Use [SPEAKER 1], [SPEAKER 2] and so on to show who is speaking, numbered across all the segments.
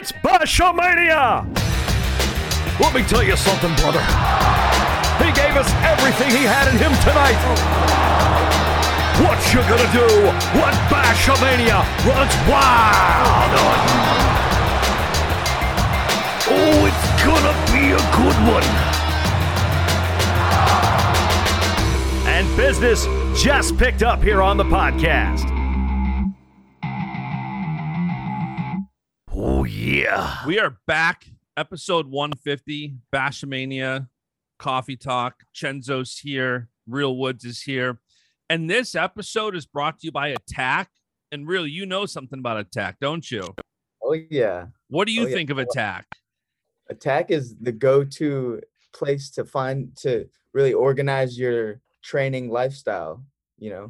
[SPEAKER 1] It's Bashamania! Let me tell you something, brother. He gave us everything he had in him tonight. What you gonna do when Bashamania runs wild on you? Oh, it's gonna be a good one. And business just picked up here on the podcast. Oh, yeah.
[SPEAKER 2] We are back. Episode 150, Bashamania, Coffee Talk. Chenzo's here. Real Woods is here. And this episode is brought to you by Attack. And Real, you know something about Attack, don't you?
[SPEAKER 3] Oh, yeah.
[SPEAKER 2] What do you think of Attack?
[SPEAKER 3] Attack is the go-to place to really organize your training lifestyle. You know,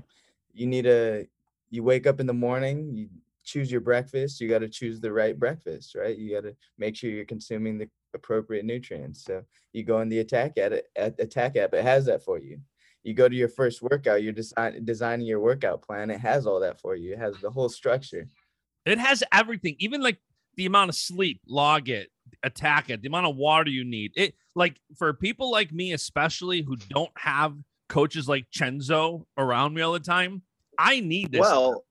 [SPEAKER 3] you wake up in the morning, you choose your breakfast, you got to choose the right breakfast, right? You got to make sure you're consuming the appropriate nutrients. So you go in the Attack app, it has that for you. You go to your first workout, you're designing your workout plan, it has all that for you. It has the whole structure.
[SPEAKER 2] It has everything, even like the amount of sleep, log it, Attack it, the amount of water you need. It, like, for people like me, especially who don't have coaches like Chenzo around me all the time, I need this.
[SPEAKER 4] Well,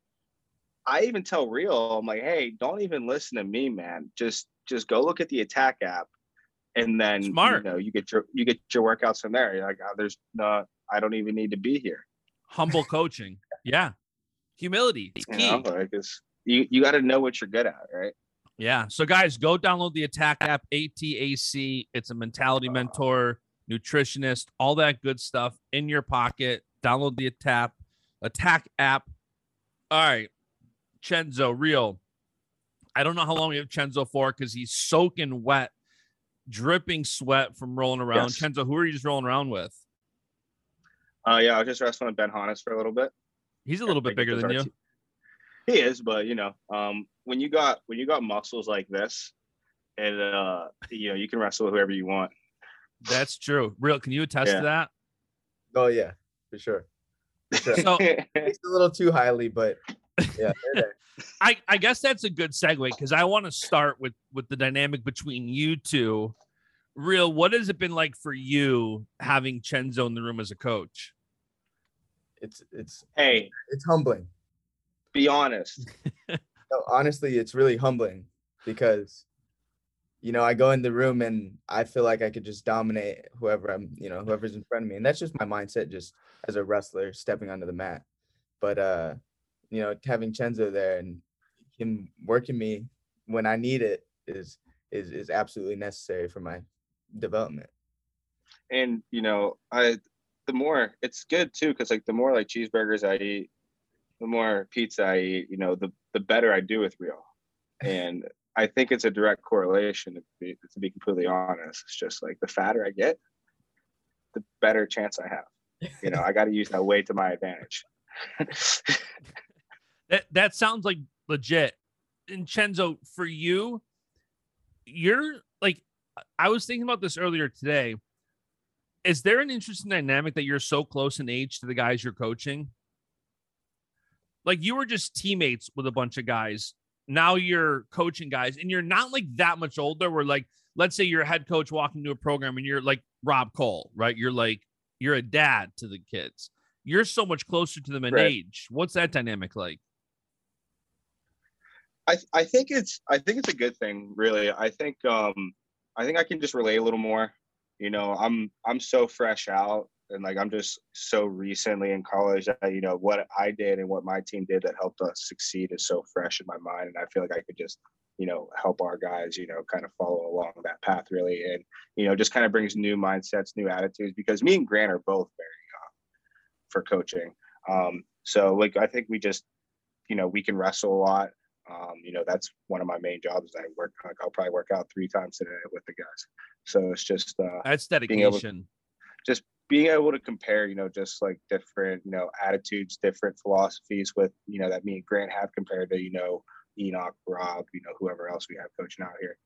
[SPEAKER 4] I even tell Real, I'm like, hey, don't even listen to me, man. Just go look at the Attack app, and then
[SPEAKER 2] Smart.
[SPEAKER 4] you get your workouts from there. You're like, oh, I don't even need to be here.
[SPEAKER 2] Humble coaching, yeah. Humility, it's key.
[SPEAKER 4] You got to know what you're good at, right?
[SPEAKER 2] Yeah. So guys, go download the Attack app, ATAC. It's a mentality mentor, nutritionist, all that good stuff in your pocket. Download the Attack app. All right. Chenzo, Real. I don't know how long we have Chenzo for because he's soaking wet, dripping sweat from rolling around.
[SPEAKER 4] Yes.
[SPEAKER 2] Chenzo, who are you just rolling around with?
[SPEAKER 4] Yeah, I was just wrestling with Ben Hannes for a little bit.
[SPEAKER 2] He's a little bit bigger than you.
[SPEAKER 4] He is, but when you got muscles like this, and you can wrestle with whoever you want.
[SPEAKER 2] That's true. Real, can you attest to that?
[SPEAKER 3] Oh yeah, for sure.
[SPEAKER 2] So
[SPEAKER 3] It's a little too highly, but yeah.
[SPEAKER 2] I guess that's a good segue because I want to start with the dynamic between you two. Real, what has it been like for you having Chenzo in the room as a coach?
[SPEAKER 3] It's humbling.
[SPEAKER 4] Be honest.
[SPEAKER 3] No, honestly, it's really humbling because, I go in the room and I feel like I could just dominate whoever's in front of me. And that's just my mindset, just as a wrestler stepping onto the mat. But, having Chenzo there and him working me when I need it is absolutely necessary for my development.
[SPEAKER 4] And, the more it's good too, because like the more like cheeseburgers I eat, the more pizza I eat, the better I do with Real. And I think it's a direct correlation, to be completely honest. It's just like the fatter I get, the better chance I have. I got to use that weight to my advantage.
[SPEAKER 2] That sounds like legit. And Chenzo, for you, you're like, I was thinking about this earlier today. Is there an interesting dynamic that you're so close in age to the guys you're coaching? Like you were just teammates with a bunch of guys. Now you're coaching guys and you're not like that much older. Where like, let's say you're a head coach walking to a program and you're like Rob Cole, right? You're a dad to the kids. You're so much closer to them in age. What's that dynamic like?
[SPEAKER 4] I think it's a good thing, really. I think I can just relate a little more. I'm so fresh out and like I'm just so recently in college that what I did and what my team did that helped us succeed is so fresh in my mind, and I feel like I could just help our guys kind of follow along that path really, and just kind of brings new mindsets, new attitudes, because me and Grant are both very young for coaching. So like I think we just we can wrestle a lot. That's one of my main jobs. I'll probably work out 3 times a day with the guys. So it's just
[SPEAKER 2] that's dedication.
[SPEAKER 4] Being able to compare, just like different, attitudes, different philosophies with, that me and Grant have compared to, Enoch, Rob, whoever else we have coaching out here.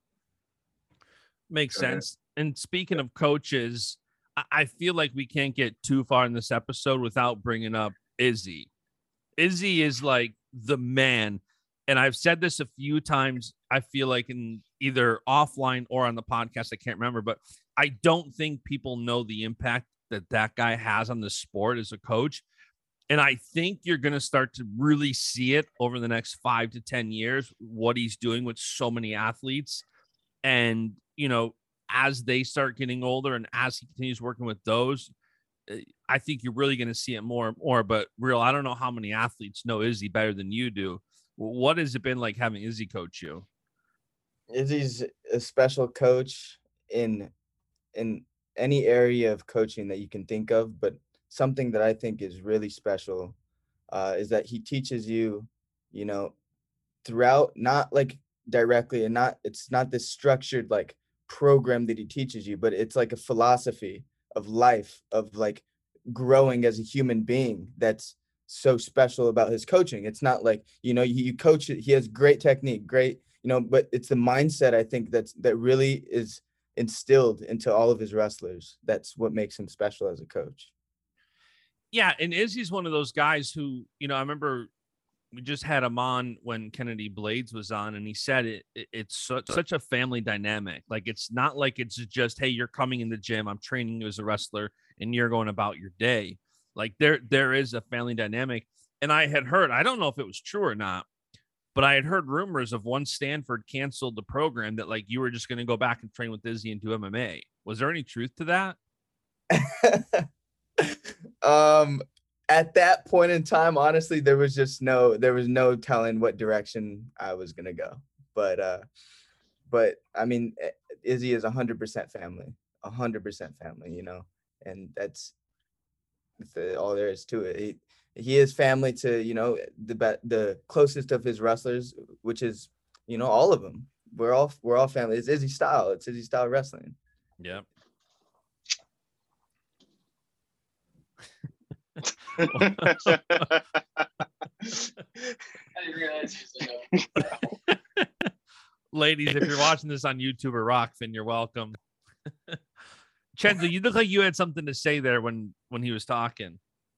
[SPEAKER 2] Makes sense. And speaking of coaches, I feel like we can't get too far in this episode without bringing up Izzy. Izzy is like the man. and I've said this a few times, I feel like in either offline or on the podcast, I can't remember, but I don't think people know the impact that that guy has on the sport as a coach. And I think you're going to start to really see it over the next 5 to 10 years, what he's doing with so many athletes. And, you know, as they start getting older and as he continues working with those, I think you're really going to see it more and more. But real, I don't know how many athletes know Izzy better than you do. What has it been like having Izzy coach you?
[SPEAKER 3] Izzy's a special coach in any area of coaching that you can think of, but something that I think is really special is that he teaches you, you know, throughout, not like directly, and it's not this structured like program that he teaches you, but it's like a philosophy of life, of like growing as a human being that's so special about his coaching. It's not like, you know, you coach it, he has great technique, great, you know, but it's the mindset, I think, that really is instilled into all of his wrestlers. That's what makes him special as a coach.
[SPEAKER 2] Yeah, and Izzy's one of those guys who, you know, I remember we just had him on when Kennedy Blades was on, and he said it's such a family dynamic. Like, it's not like it's just, hey, you're coming in the gym, I'm training you as a wrestler, and you're going about your day. Like, there is a family dynamic. And I had heard, I don't know if it was true or not, but I had heard rumors of once Stanford canceled the program that like you were just going to go back and train with Izzy and do MMA. Was there any truth to that?
[SPEAKER 3] At that point in time, honestly, there was no telling what direction I was gonna go. But I mean, Izzy is 100% family, 100% family, you know, and that's all there is to it. He is family to, you know, the closest of his wrestlers, which is, you know, all of them. We're all family. It's Izzy style. It's Izzy style wrestling.
[SPEAKER 2] Yeah.
[SPEAKER 5] I didn't realize
[SPEAKER 2] Ladies, if you're watching this on YouTube or Rockfin, you're welcome. Chenzo, you look like you had something to say there when he was talking.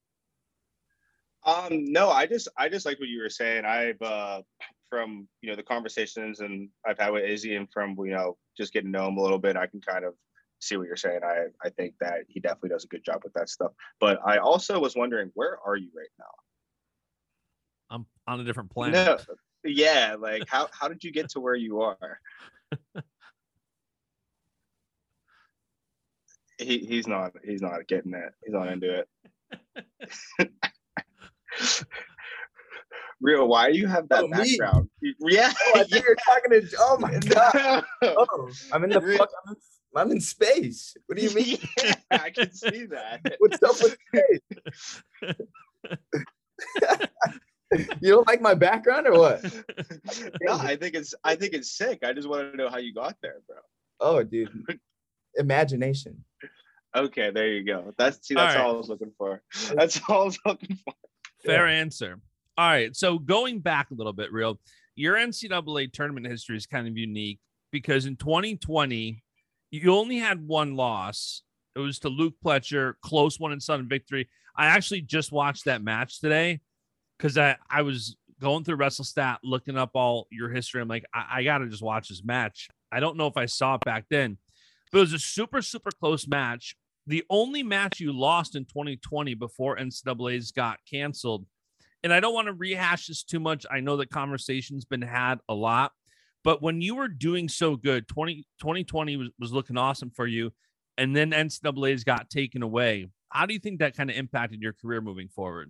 [SPEAKER 4] No, I just like what you were saying. I've from, you know, the conversations and I've had with Izzy, and from, you know, just getting to know him a little bit, I can kind of see what you're saying. I think that he definitely does a good job with that stuff. But I also was wondering, where are you right now?
[SPEAKER 2] I'm on a different planet.
[SPEAKER 4] No, yeah, like how did you get to where you are? He's not getting it. He's not into it. Real, why do you have that background? Yeah.
[SPEAKER 3] Oh, I think you're talking to. Oh my god. Oh, I'm in the I'm in space. What do you mean?
[SPEAKER 4] Yeah, I can see that.
[SPEAKER 3] What's up with space? You don't like my background or what?
[SPEAKER 4] No, I think it's sick. I just want to know how you got there, bro.
[SPEAKER 3] Oh, dude. Imagination.
[SPEAKER 4] Okay, there you go. That's all I was looking for. That's all I was looking for.
[SPEAKER 2] Fair answer. All right. So going back a little bit, Real, your NCAA tournament history is kind of unique because in 2020, you only had one loss. It was to Luke Pletcher, close one in sudden victory. I actually just watched that match today because I was going through WrestleStat, looking up all your history. I'm like, I got to just watch this match. I don't know if I saw it back then, but it was a super, super close match. The only match you lost in 2020 before NCAA's got canceled. And I don't want to rehash this too much. I know the conversation's been had a lot, but when you were doing so good, 2020 was looking awesome for you, and then NCAA's got taken away. How do you think that kind of impacted your career moving forward?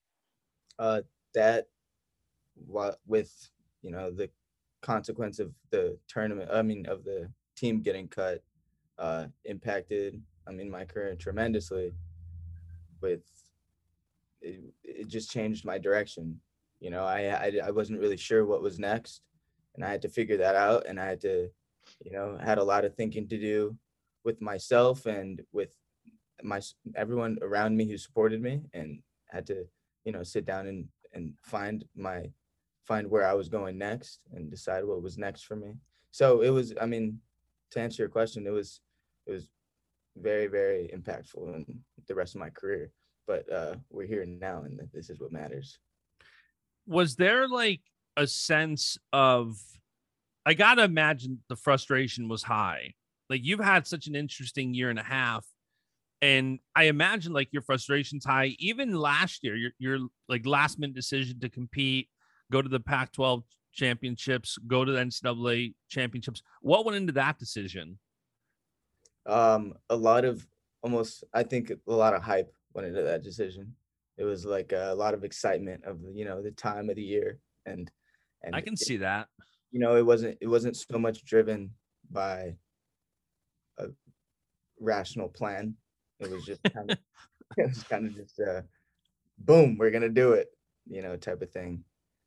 [SPEAKER 3] That with, you know, the consequence of the tournament, of the team getting cut, impacted, my career tremendously. With it just changed my direction. You know, I wasn't really sure what was next, and I had to figure that out, and I had to, you know, had a lot of thinking to do with myself and with everyone around me who supported me, and had to, you know, sit down and find where I was going next and decide what was next for me. So it was, to answer your question, it was very, very impactful in the rest of my career. But we're here now, and this is what matters.
[SPEAKER 2] Was there like a sense of, I gotta imagine the frustration was high. Like, you've had such an interesting year and a half, and I imagine like your frustration's high. Even last year, your like last minute decision to compete, go to the Pac-12 championships, go to the NCAA championships. What went into that decision?
[SPEAKER 3] A lot of I think a lot of hype went into that decision. It was like a lot of excitement of, the time of the year, and
[SPEAKER 2] I can see that.
[SPEAKER 3] it wasn't so much driven by a rational plan. It was just kind of just boom, we're gonna do it, type of thing.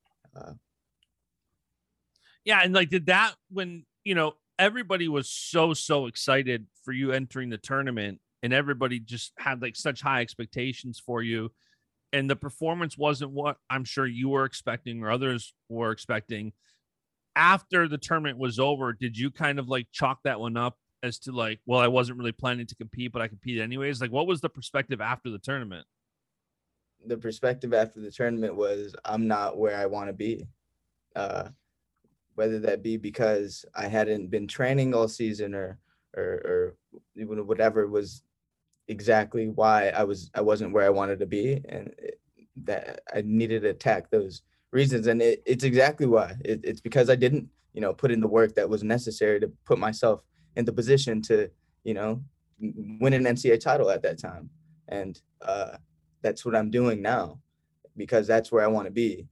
[SPEAKER 2] Yeah, and like, did that, when everybody was so excited for you entering the tournament, and everybody just had like such high expectations for you, and the performance wasn't what I'm sure you were expecting or others were expecting. After the tournament was over, did you kind of like chalk that one up as to like, well, I wasn't really planning to compete, but I competed anyways? Like, what was the perspective after the tournament?
[SPEAKER 3] The perspective after the tournament was, I'm not where I want to be. Whether that be because I hadn't been training all season, or whatever was exactly why I wasn't where I wanted to be, and that I needed to attack those reasons. And it's exactly why. It's because I didn't, put in the work that was necessary to put myself in the position to, win an NCAA title at that time. And that's what I'm doing now, because that's where I want to be.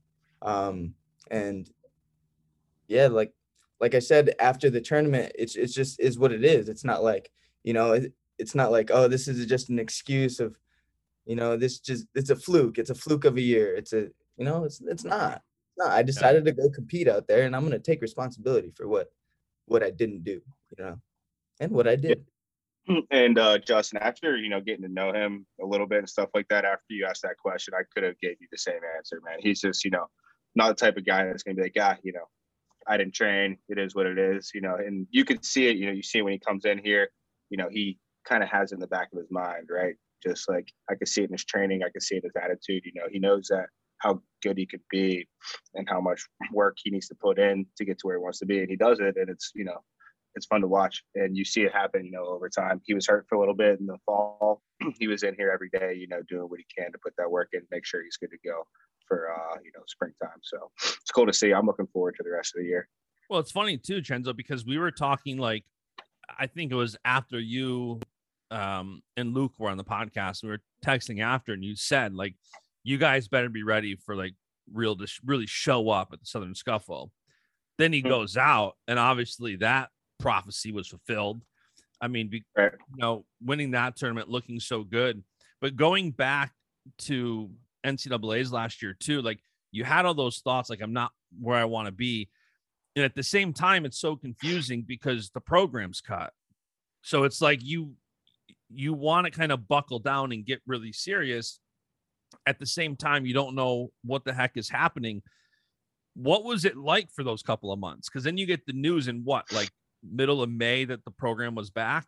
[SPEAKER 3] And yeah, like I said, after the tournament, it's just is what it is. It's not like, it's not like, oh, this is just an excuse of, it's a fluke. It's a fluke of a year. It's not. No, I decided to go compete out there, and I'm going to take responsibility for what I didn't do, and what I did.
[SPEAKER 4] And Justin, after getting to know him a little bit and stuff like that, after you asked that question, I could have gave you the same answer, man. He's just not the type of guy that's gonna be like, I didn't train, it is what it is, and you could see it. You see it when he comes in here, he kind of has it in the back of his mind, right? Just like, I could see it in his training, I could see it in his attitude. He knows that how good he could be and how much work he needs to put in to get to where he wants to be, and he does it, and it's it's fun to watch, and you see it happen, over time. He was hurt for a little bit in the fall. He was in here every day, doing what he can to put that work in, make sure he's good to go for, springtime. So it's cool to see. I'm looking forward to the rest of the year.
[SPEAKER 2] Well, it's funny too, Chenzo, because we were talking, like, I think it was after you and Luke were on the podcast. We were texting after, and you said, like, you guys better be ready for like really show up at the Southern Scuffle. Then he goes out, and obviously that prophecy was fulfilled. I mean,
[SPEAKER 4] right.
[SPEAKER 2] Winning that tournament, looking so good. But going back to NCAA's last year too, like, you had all those thoughts, like, I'm not where I want to be. And at the same time, it's so confusing because the program's cut. So it's like you want to kind of buckle down and get really serious. At the same time, you don't know what the heck is happening. What was it like for those couple of months? Because then you get the news in like middle of May that the program was back.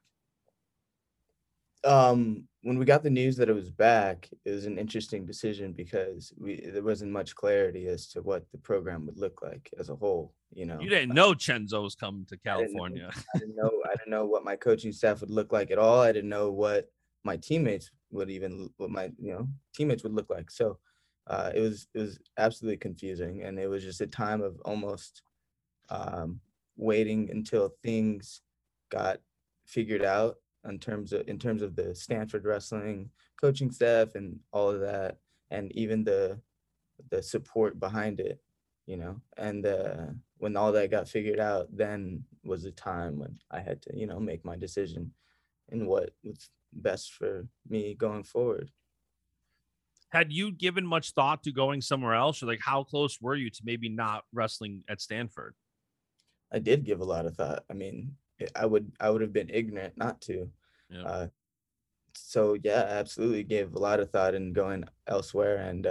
[SPEAKER 3] When we got the news that it was back, it was an interesting decision because there wasn't much clarity as to what the program would look like as a whole. You
[SPEAKER 2] didn't know Chenzo was coming to California.
[SPEAKER 3] I didn't know what my coaching staff would look like at all. I didn't know what my teammates would teammates would look like. So it was absolutely confusing, and it was just a time of almost waiting until things got figured out in terms of the Stanford wrestling coaching staff and all of that, and even the support behind it, and when all that got figured out, then was the time when I had to make my decision in what was best for me going forward.
[SPEAKER 2] Had you given much thought to going somewhere else, or like, how close were you to maybe not wrestling at Stanford?
[SPEAKER 3] I did give a lot of thought. I mean, I would have been ignorant not to.
[SPEAKER 2] Yeah.
[SPEAKER 3] So yeah, I absolutely gave a lot of thought in going elsewhere, and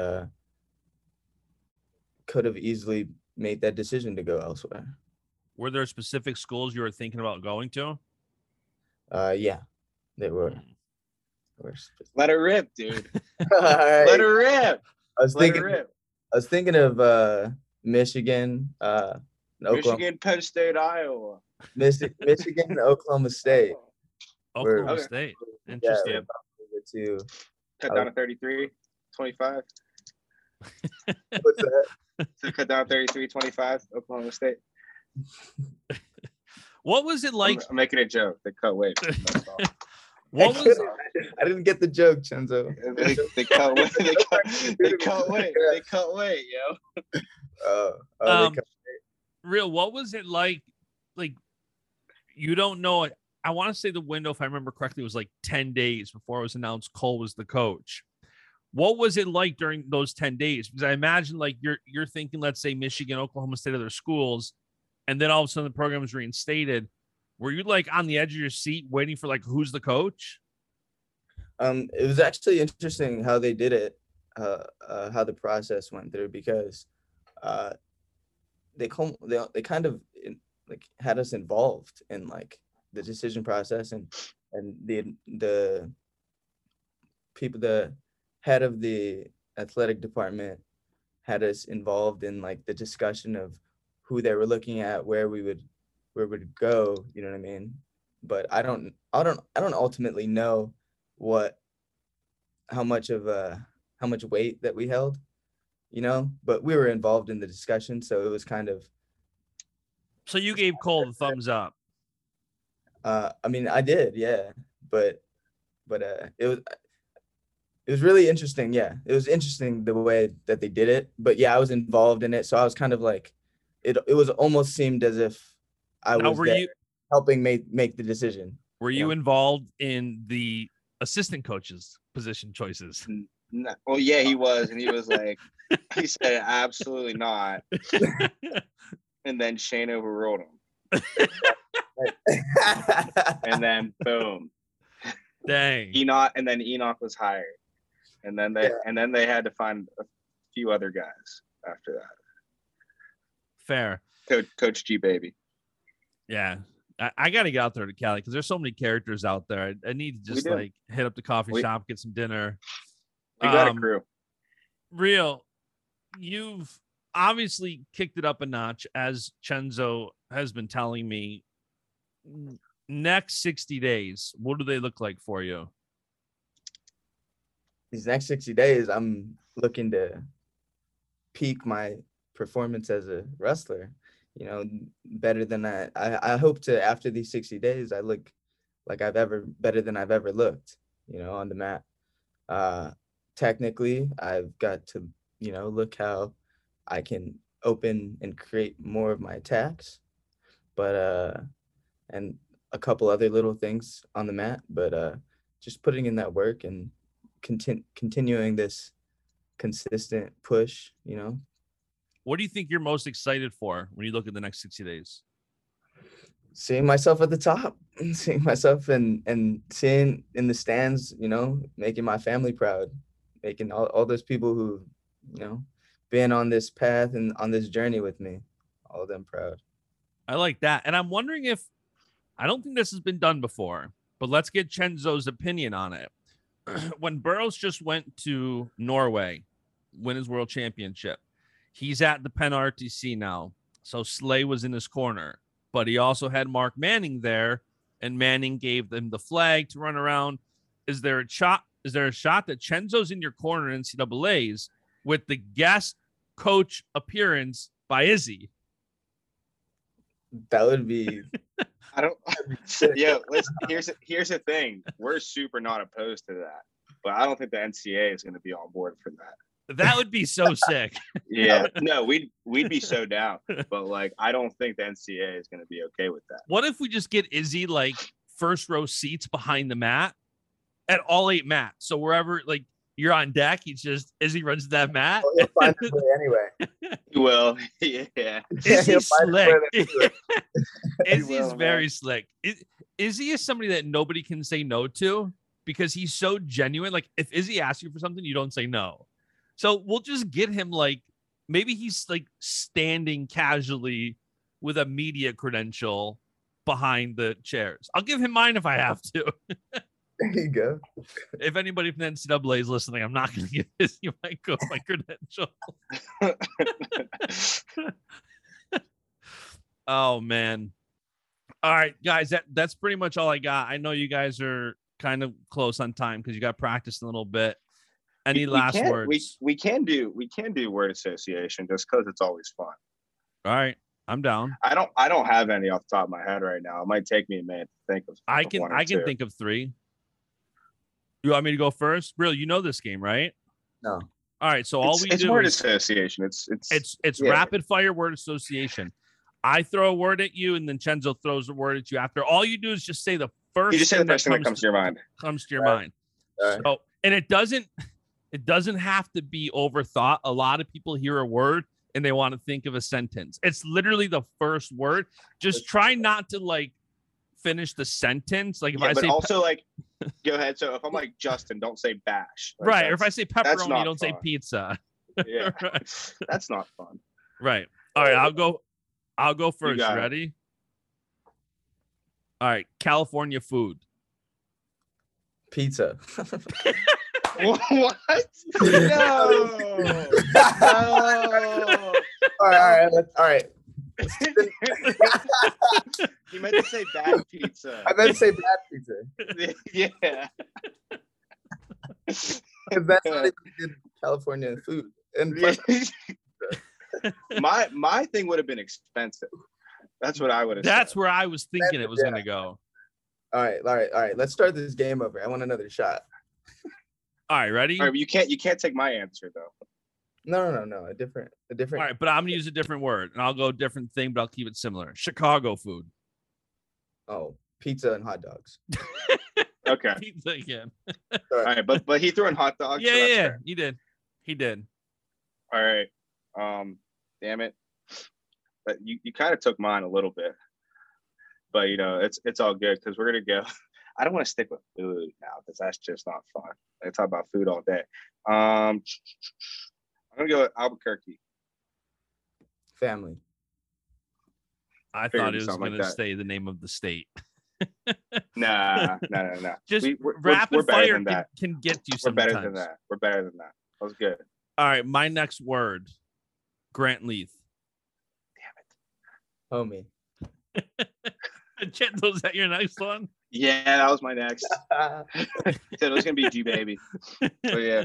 [SPEAKER 3] could have easily made that decision to go elsewhere.
[SPEAKER 2] Were there specific schools you were thinking about going to?
[SPEAKER 3] Yeah, there were.
[SPEAKER 4] Let it rip, dude.
[SPEAKER 3] Right.
[SPEAKER 4] Let it rip.
[SPEAKER 3] I was thinking of Michigan, and Oklahoma.
[SPEAKER 4] Michigan, Penn State, Iowa.
[SPEAKER 3] Michigan, and Oklahoma State.
[SPEAKER 2] Oklahoma
[SPEAKER 4] Okay.
[SPEAKER 2] State.
[SPEAKER 3] Yeah,
[SPEAKER 2] Interesting.
[SPEAKER 4] Yep.
[SPEAKER 3] the two.
[SPEAKER 4] Cut down to 33, 25.
[SPEAKER 3] What's that?
[SPEAKER 4] So cut down 33, 25, Oklahoma State.
[SPEAKER 2] What was it like?
[SPEAKER 4] I'm making a joke. They cut weight. That's all.
[SPEAKER 2] What was
[SPEAKER 3] I didn't get the joke, Chenzo.
[SPEAKER 4] They cut weight. They cut weight. They cut weight, yo.
[SPEAKER 3] They cut-
[SPEAKER 2] real? What was it like? Like, you don't know it. I want to say the window, if I remember correctly, was like 10 days before it was announced Cole was the coach. What was it like during those 10 days? Because I imagine like you're thinking, let's say Michigan, Oklahoma State, other schools, and then all of a sudden the program is reinstated. Were you like on the edge of your seat waiting for like who's the coach?
[SPEAKER 3] It was actually interesting how they did it, how the process went through, because they kind of like had us involved in like the decision process, and the people, the head of the athletic department had us involved in like the discussion of who they were looking at, where we would go, you know what I mean? But I don't ultimately know how much weight that we held, you know, but we were involved in the discussion, so it was kind of.
[SPEAKER 2] So you gave Cole the thumbs up.
[SPEAKER 3] I mean, I did, yeah, but it was really interesting. Yeah, it was interesting the way that they did it, but yeah, I was involved in it, so I was kind of like, it was almost seemed as if I was there helping make the decision.
[SPEAKER 2] Were you involved in the assistant coach's position choices?
[SPEAKER 4] No. Well, yeah, he was, and he was like, he said absolutely not, and then Shane overruled him, and then boom,
[SPEAKER 2] dang,
[SPEAKER 4] Enoch was hired, and then they had to find a few other guys after that.
[SPEAKER 2] Fair.
[SPEAKER 4] Coach G baby.
[SPEAKER 2] Yeah. I got to get out there to Cali because there's so many characters out there. I need to just like hit up the coffee shop, get some dinner.
[SPEAKER 4] We got a crew.
[SPEAKER 2] Real, you've obviously kicked it up a notch, as Chenzo has been telling me. Next 60 days, what do they look like for you?
[SPEAKER 3] These next 60 days, I'm looking to peak my performance as a wrestler. You know, better than I hope to, after these 60 days, I look like better than I've ever looked, you know, on the mat. Technically, I've got to, you know, look how I can open and create more of my attacks, but and a couple other little things on the mat, but just putting in that work and continuing this consistent push, you know.
[SPEAKER 2] What do you think you're most excited for when you look at the next 60 days?
[SPEAKER 3] Seeing myself at the top, seeing myself and seeing in the stands, you know, making my family proud, making all those people who, you know, been on this path and on this journey with me, all of them proud.
[SPEAKER 2] I like that. And I'm wondering if, I don't think this has been done before, but let's get Chenzo's opinion on it. When Burroughs just went to Norway, win his world championship, he's at the Penn RTC now. So Slay was in his corner, but he also had Mark Manning there, and Manning gave them the flag to run around. Is there a shot that Chenzo's in your corner in NCAA's with the guest coach appearance by Izzy?
[SPEAKER 3] That would be.
[SPEAKER 4] I don't. Yeah, here's the thing. We're super not opposed to that, but I don't think the NCAA is going to be on board for that.
[SPEAKER 2] That would be so sick.
[SPEAKER 4] Yeah, no, we'd be so down, but like I don't think the NCAA is going to be okay with that.
[SPEAKER 2] What if we just get Izzy like first row seats behind the mat at all 8 mats? So wherever like you're on deck, Izzy runs that mat.
[SPEAKER 3] He'll find his way anyway.
[SPEAKER 4] Well, yeah.
[SPEAKER 2] Izzy's slick. Izzy's
[SPEAKER 4] will,
[SPEAKER 2] very
[SPEAKER 4] man.
[SPEAKER 2] slick. Izzy is somebody that nobody can say no to because he's so genuine. Like if Izzy asks you for something, you don't say no. So we'll just get him like, maybe he's like standing casually with a media credential behind the chairs. I'll give him mine if I have to.
[SPEAKER 3] There you go.
[SPEAKER 2] If anybody from the NCAA is listening, I'm not going to give this you my credential. Oh man. All right, guys, that's pretty much all I got. I know you guys are kind of close on time because you got practiced a little bit. Any last words?
[SPEAKER 4] We can do word association just because it's always fun.
[SPEAKER 2] All right, I'm down.
[SPEAKER 4] I don't have any off the top of my head right now. It might take me a minute to think of.
[SPEAKER 2] I can think of 3. You want me to go first? Real, you know this game, right?
[SPEAKER 3] No.
[SPEAKER 2] All right, so all we do
[SPEAKER 4] it's word
[SPEAKER 2] is
[SPEAKER 4] association.
[SPEAKER 2] It's rapid fire word association. I throw a word at you, and then Chenzo throws a word at you after. All you do is just say the first.
[SPEAKER 4] You just say the first thing that comes to your mind.
[SPEAKER 2] Comes to your mind.
[SPEAKER 3] Right.
[SPEAKER 2] So, and it doesn't have to be overthought. A lot of people hear a word and they want to think of a sentence. It's literally the first word. Just try not to like finish the sentence. Like if I
[SPEAKER 4] but
[SPEAKER 2] say
[SPEAKER 4] also like, go ahead. So if I'm like Justin, don't say bash. Like,
[SPEAKER 2] right, or if I say pepperoni, don't
[SPEAKER 4] fun.
[SPEAKER 2] say pizza.
[SPEAKER 4] Yeah,
[SPEAKER 2] Right.
[SPEAKER 4] That's not fun.
[SPEAKER 2] Right. All right, I'll go first.
[SPEAKER 4] got it.
[SPEAKER 2] Ready? All right, California food.
[SPEAKER 3] Pizza.
[SPEAKER 4] What? No.
[SPEAKER 3] All right. All right.
[SPEAKER 4] You meant to say bad pizza.
[SPEAKER 3] I meant to say bad pizza.
[SPEAKER 4] Yeah.
[SPEAKER 3] Because that's not even good California food. And plus,
[SPEAKER 4] my thing would have been expensive. That's what I would have.
[SPEAKER 2] That's
[SPEAKER 4] said.
[SPEAKER 2] where I was thinking it was going to go.
[SPEAKER 3] all right. Let's start this game over. I want another shot.
[SPEAKER 2] All right, ready?
[SPEAKER 4] All right, you can't take my answer though.
[SPEAKER 3] No. A different.
[SPEAKER 2] All right, but I'm gonna use a different word, and I'll go different thing, but I'll keep it similar. Chicago food.
[SPEAKER 3] Oh, pizza and hot dogs.
[SPEAKER 4] Okay.
[SPEAKER 2] Pizza again.
[SPEAKER 4] All right, but he threw in hot dogs.
[SPEAKER 2] Yeah,
[SPEAKER 4] so that's
[SPEAKER 2] yeah,
[SPEAKER 4] fair.
[SPEAKER 2] he did.
[SPEAKER 4] All right. Damn it. But you kind of took mine a little bit. But it's all good because we're gonna go. I don't want to stick with food now because that's just not fun. I talk about food all day. I'm gonna go with Albuquerque.
[SPEAKER 3] Family.
[SPEAKER 2] I
[SPEAKER 4] Figured
[SPEAKER 2] thought it was
[SPEAKER 4] something like
[SPEAKER 2] going to
[SPEAKER 4] that.
[SPEAKER 2] say the name of the state.
[SPEAKER 4] Nah.
[SPEAKER 2] Just
[SPEAKER 4] we're
[SPEAKER 2] rapid
[SPEAKER 4] better
[SPEAKER 2] fire
[SPEAKER 4] than that.
[SPEAKER 2] can get you
[SPEAKER 4] We're
[SPEAKER 2] sometimes.
[SPEAKER 4] better than that. We're better than that. That was good.
[SPEAKER 2] All right, my next word, Grant Leith.
[SPEAKER 3] Homie.
[SPEAKER 2] Chenzo, is that your next one?
[SPEAKER 4] Yeah, that was my next. Said it was gonna be G baby. So yeah.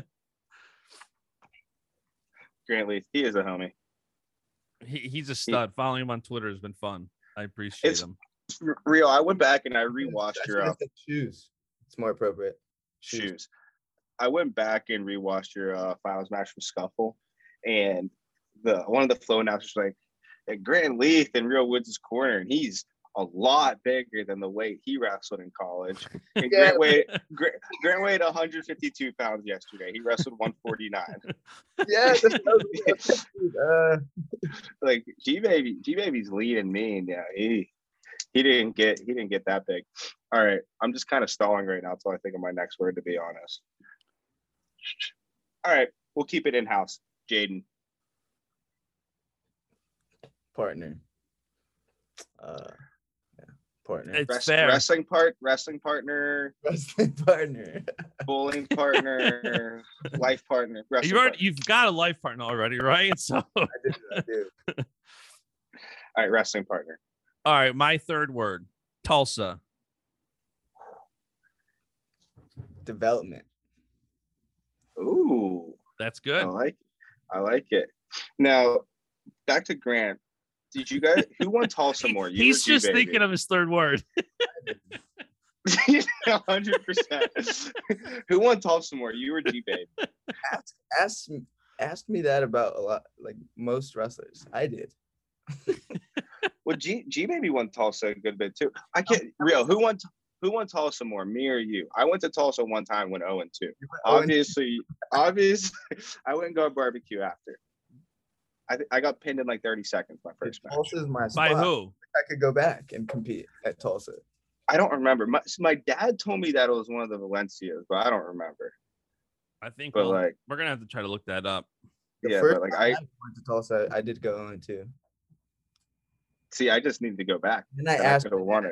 [SPEAKER 4] Grant Leith, he is a homie.
[SPEAKER 2] He's a stud. Following him on Twitter has been fun. I appreciate him.
[SPEAKER 4] It's real. I went back and I rewatched your
[SPEAKER 3] shoes. It's more appropriate.
[SPEAKER 4] shoes. I went back and rewatched your finals match from Scuffle, and one of the flow announcers was like, Grant Leith in Real Woods' corner, and he's a lot bigger than the weight he wrestled in college. And Grant weighed 152 pounds yesterday. He wrestled 149.
[SPEAKER 3] Yeah,
[SPEAKER 4] Like G Baby's leading me, and yeah, he didn't get that big. All right, I'm just kind of stalling right now until I think of my next word, to be honest. All right, we'll keep it in house. Jaden.
[SPEAKER 3] partner. Partner.
[SPEAKER 2] It's fair.
[SPEAKER 4] Wrestling partner,
[SPEAKER 3] Wrestling partner.
[SPEAKER 4] bowling partner, life partner.
[SPEAKER 2] You've got a life partner already, right? So
[SPEAKER 3] I do.
[SPEAKER 4] All right, wrestling partner.
[SPEAKER 2] all right, my third word, Tulsa.
[SPEAKER 3] Development.
[SPEAKER 4] Ooh,
[SPEAKER 2] That's good.
[SPEAKER 4] I like it. Now, back to Grant. Did you guys? Who won Tulsa more? You
[SPEAKER 2] He's
[SPEAKER 4] or
[SPEAKER 2] just
[SPEAKER 4] G-Baby?
[SPEAKER 2] thinking of his third word.
[SPEAKER 4] 100%. Who won Tulsa more? You or G-Baby?
[SPEAKER 3] Ask me that about a lot, like most wrestlers. I did.
[SPEAKER 4] Well, G-Baby won Tulsa a good bit too. I can't real. Who won Tulsa more, me or you? I went to Tulsa one time when 0-2. Obviously, I wouldn't go barbecue after. I got pinned in like 30 seconds my first match.
[SPEAKER 3] Tulsa's my spot.
[SPEAKER 2] By who?
[SPEAKER 3] I could go back and compete at Tulsa.
[SPEAKER 4] I don't remember. My dad told me that it was one of the Valencias, but I don't remember.
[SPEAKER 2] I think
[SPEAKER 4] But
[SPEAKER 2] we're gonna have to try to look that up.
[SPEAKER 3] The first time I went to Tulsa, I did go 0-2.
[SPEAKER 4] See, I just need to go back.
[SPEAKER 3] And I
[SPEAKER 4] And
[SPEAKER 3] asked
[SPEAKER 4] could have won it.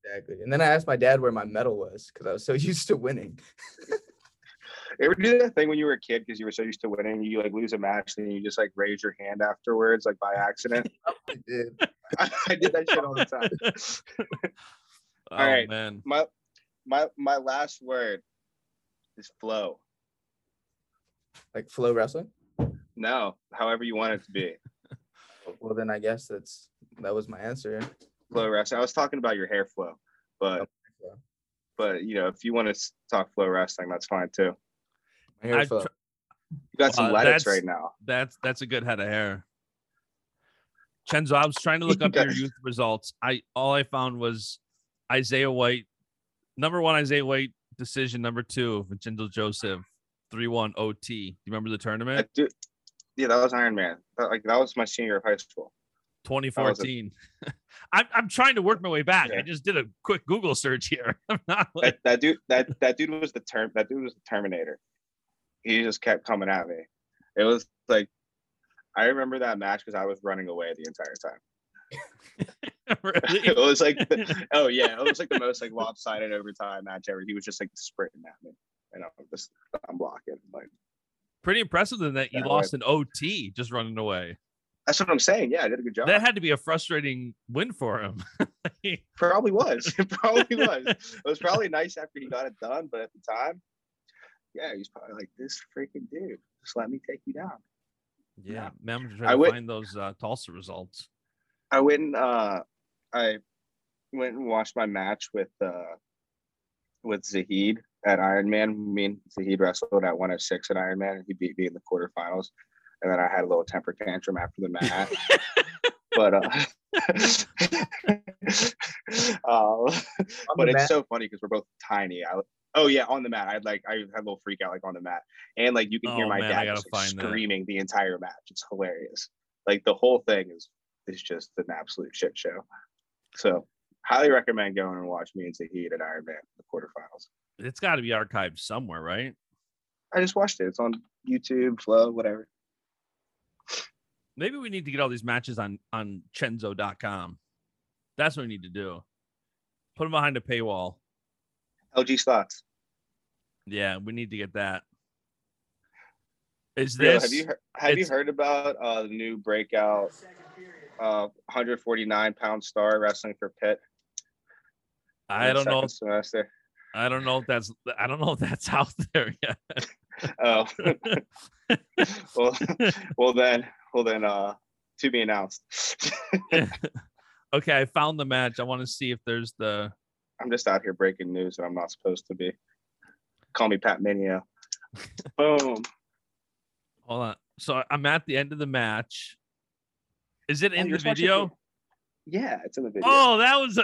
[SPEAKER 3] Exactly. And then I asked my dad where my medal was because I was so used to winning.
[SPEAKER 4] You ever do that thing when you were a kid because you were so used to winning, you like lose a match and you just like raise your hand afterwards, like by accident?
[SPEAKER 3] I did.
[SPEAKER 4] I did that shit all the time.
[SPEAKER 2] Oh,
[SPEAKER 4] All right.
[SPEAKER 2] man.
[SPEAKER 4] My last word is flow.
[SPEAKER 3] Like flow wrestling.
[SPEAKER 4] No, however you want it to be.
[SPEAKER 3] Well, then I guess that was my answer.
[SPEAKER 4] Flow wrestling. I was talking about your hair flow, but you know, if you want to talk flow wrestling, that's fine too.
[SPEAKER 3] My hair
[SPEAKER 2] I
[SPEAKER 3] flow.
[SPEAKER 2] tr-
[SPEAKER 4] You got some
[SPEAKER 2] that's-
[SPEAKER 4] lettuce right now.
[SPEAKER 2] That's a good head of hair. Chenzo, I was trying to look up your youth results. All I found was Isaiah White, number 1 Isaiah White decision, number 2 Vincenzo Joseph, 3-1 OT. Do you remember the tournament?
[SPEAKER 4] Yeah, that was Iron Man. That was my senior year of high school.
[SPEAKER 2] 2014. I'm trying to work my way back.
[SPEAKER 4] Yeah.
[SPEAKER 2] I just did a quick Google search here. I'm not like,
[SPEAKER 4] That dude was the Terminator. He just kept coming at me. It was like, I remember that match because I was running away the entire time.
[SPEAKER 2] really?
[SPEAKER 4] It was like, it was like the most like lopsided overtime match ever. He was just like sprinting at me, and I'm blocking. Like,
[SPEAKER 2] Pretty impressive then that you
[SPEAKER 4] Yeah,
[SPEAKER 2] lost an OT just running away.
[SPEAKER 4] that's what I'm saying. Yeah, I did a good job.
[SPEAKER 2] That had to be a frustrating win for him.
[SPEAKER 4] Probably was. It probably was. It was probably nice after he got it done, but at the time, yeah, he's probably like, this freaking dude. Just let me take you down.
[SPEAKER 2] Yeah, man, I'm trying to find those Tulsa results.
[SPEAKER 4] I went and watched my match with Zahid at Ironman. Me and Zahid wrestled at 106 at Ironman, and he beat me in the quarterfinals. And then I had a little temper tantrum after the match. But it's so funny because we're both tiny. On the mat. I had a little freak out like on the mat, and like you can hear my dad just, like, screaming the entire match. It's hilarious. Like the whole thing is just an absolute shit show. So highly recommend going and watch me and Zahid at Ironman the quarterfinals.
[SPEAKER 2] It's got to be archived somewhere, right?
[SPEAKER 4] I just watched it. It's on YouTube, Flow, whatever.
[SPEAKER 2] Maybe we need to get all these matches on Chenzo.com. That's what we need to do. Put them behind a paywall.
[SPEAKER 4] LG slots.
[SPEAKER 2] Yeah, we need to get that. Is
[SPEAKER 4] Yo,
[SPEAKER 2] this?
[SPEAKER 4] have you heard about the new breakout 149-pound star wrestling for Pitt?
[SPEAKER 2] I don't know.
[SPEAKER 4] Semester.
[SPEAKER 2] I don't know if that's out there yet.
[SPEAKER 4] Oh, well then, to be announced.
[SPEAKER 2] Okay, I found the match. I want to see if there's the.
[SPEAKER 4] I'm just out here breaking news, and I'm not supposed to be. Call me Pat Minio. Boom.
[SPEAKER 2] Hold on. So I'm at the end of the match. Is it in
[SPEAKER 4] you're
[SPEAKER 2] the video?
[SPEAKER 4] Yeah, it's in the video.
[SPEAKER 2] Oh, that was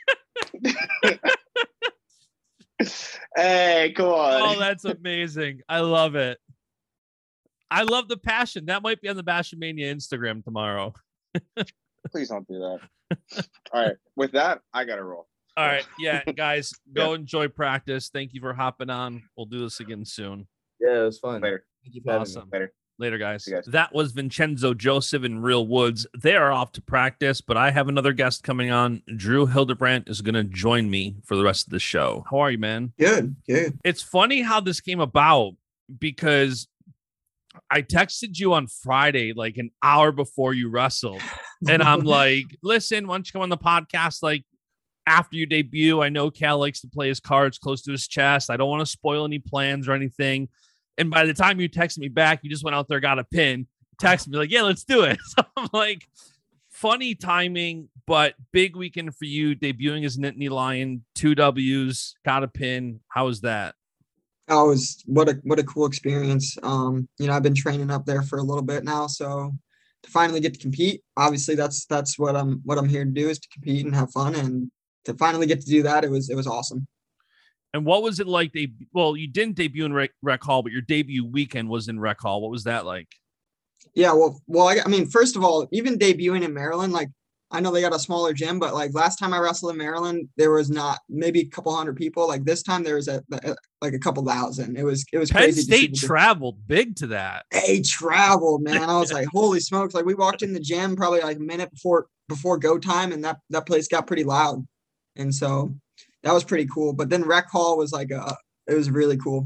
[SPEAKER 2] a.
[SPEAKER 4] Hey, come on.
[SPEAKER 2] Oh, that's amazing. I love it. I love the passion. That might be on the Bashmania Instagram tomorrow.
[SPEAKER 4] Please don't do that. All right. With that, I got to roll.
[SPEAKER 2] All right. Yeah, guys, go enjoy practice. Thank you for hopping on. We'll do this again soon.
[SPEAKER 3] Yeah, it was fun.
[SPEAKER 4] Later.
[SPEAKER 3] Thank you for having me.
[SPEAKER 2] Awesome. Later, guys.
[SPEAKER 4] See you guys.
[SPEAKER 2] That was Vincenzo Joseph and Real Woods. They are off to practice, but I have another guest coming on. Drew Hildebrandt is going to join me for the rest of the show. How are you, man?
[SPEAKER 6] Good.
[SPEAKER 2] It's funny how this came about because I texted you on Friday, like an hour before you wrestled. And I'm like, listen, why don't you come on the podcast like after you debut? I know Cal likes to play his cards close to his chest. I don't want to spoil any plans or anything. And by the time you texted me back, you just went out there, got a pin, texted me like, yeah, let's do it. So I'm like, funny timing, but big weekend for you, debuting as Nittany Lion, 2 W's, got a pin. How was that?
[SPEAKER 6] What a cool experience. I've been training up there for a little bit now, so to finally get to compete, obviously that's what I'm here to do, is to compete and have fun, and to finally get to do that, it was awesome.
[SPEAKER 2] And what was it like? You didn't debut in Rec Hall, but your debut weekend was in Rec Hall. What was that like?
[SPEAKER 6] Yeah, I mean, first of all, even debuting in Maryland, like, I know they got a smaller gym, but like last time I wrestled in Maryland, there was not maybe a couple hundred people. Like this time there was like a couple thousand. It was
[SPEAKER 2] Penn
[SPEAKER 6] crazy.
[SPEAKER 2] State traveled big to that.
[SPEAKER 6] They traveled, man. I was like, holy smokes. Like we walked in the gym probably like a minute before go time, and that place got pretty loud. And so that was pretty cool. But then rec hall was like it was really cool.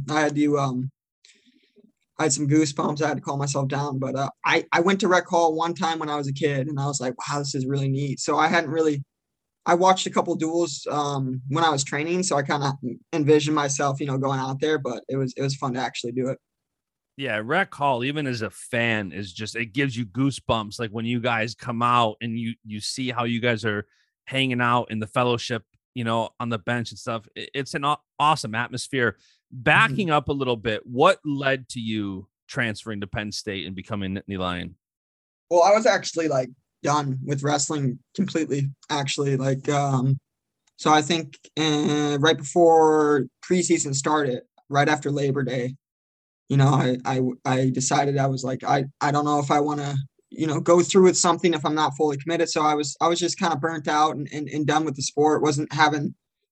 [SPEAKER 6] I had some goosebumps. I had to calm myself down. But I went to rec hall one time when I was a kid, and I was like, wow, this is really neat. So I watched a couple duels when I was training, so I kind of envisioned myself, going out there. But it was fun to actually do it.
[SPEAKER 2] Yeah, Rec Hall, even as a fan, is just, it gives you goosebumps. Like when you guys come out and you see how you guys are hanging out in the fellowship, on the bench and stuff. It's an awesome atmosphere. Backing up a little bit, what led to you transferring to Penn State and becoming Nittany Lion?
[SPEAKER 6] Well, I was actually like done with wrestling completely, actually. So I think right before preseason started, right after Labor Day, I decided, I was like, I don't know if I want to, go through with something if I'm not fully committed. So I was just kind of burnt out and done with the sport. Wasn't having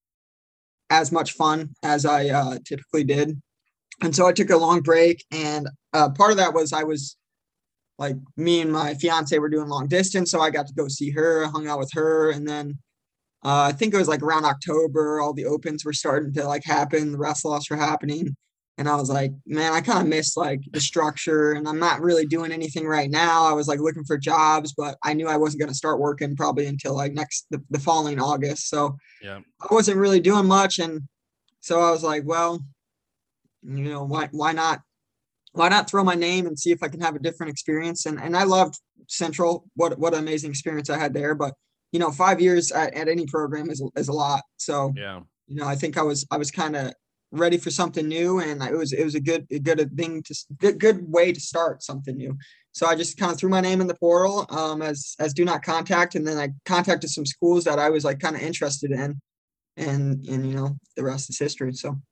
[SPEAKER 6] as much fun as I typically did. And so I took a long break. And part of that was I was like, me and my fiance were doing long distance. So I got to go see her, hung out with her. And then I think it was like around October, all the opens were starting to like happen. The wrestle-offs were happening. And I was like, man, I kind of miss like the structure, and I'm not really doing anything right now. I was like looking for jobs, but I knew I wasn't going to start working probably until like the following August. So
[SPEAKER 2] yeah,
[SPEAKER 6] I wasn't really doing much. And so I was like, well, why not throw my name and see if I can have a different experience? And I loved Central. What an amazing experience I had there. But 5 years at any program is a lot. So
[SPEAKER 2] yeah,
[SPEAKER 6] I think I was kind of ready for something new, and it was a good way to start something new. So I just kind of threw my name in the portal as do not contact, and then I contacted some schools that I was like kind of interested in, and the rest is history.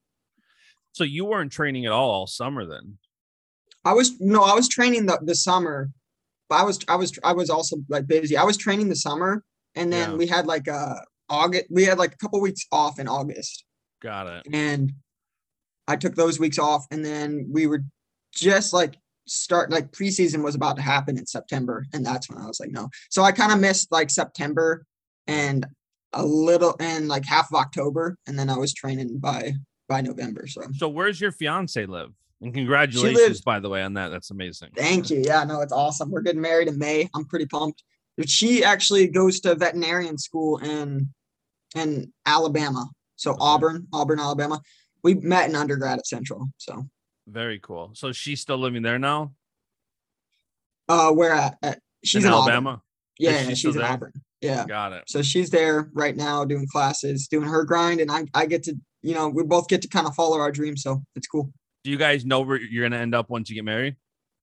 [SPEAKER 2] So you weren't training at all summer then?
[SPEAKER 6] I was training the summer, but I was also like busy. I was training the summer, and then we had like August. We had like a couple weeks off in August.
[SPEAKER 2] Got it.
[SPEAKER 6] And I took those weeks off, and then we were just like preseason was about to happen in September, and that's when I was like, no. So I kind of missed like September and a little and like half of October, and then I was training by November. So
[SPEAKER 2] where's your fiance live? And congratulations, by the way, on that. That's amazing.
[SPEAKER 6] Thank you. Yeah, no, it's awesome. We're getting married in May. I'm pretty pumped. She actually goes to veterinarian school in Alabama. So Auburn, Alabama. We met in undergrad at Central. So
[SPEAKER 2] very cool. So she's still living there now?
[SPEAKER 6] Where at she's in
[SPEAKER 2] Alabama?
[SPEAKER 6] Auburn. Yeah, she's in Auburn. Yeah.
[SPEAKER 2] Got it.
[SPEAKER 6] So she's there right now doing classes, doing her grind, and I get to, we both get to kind of follow our dreams. So it's cool.
[SPEAKER 2] Do you guys know where you're going to end up once you get married?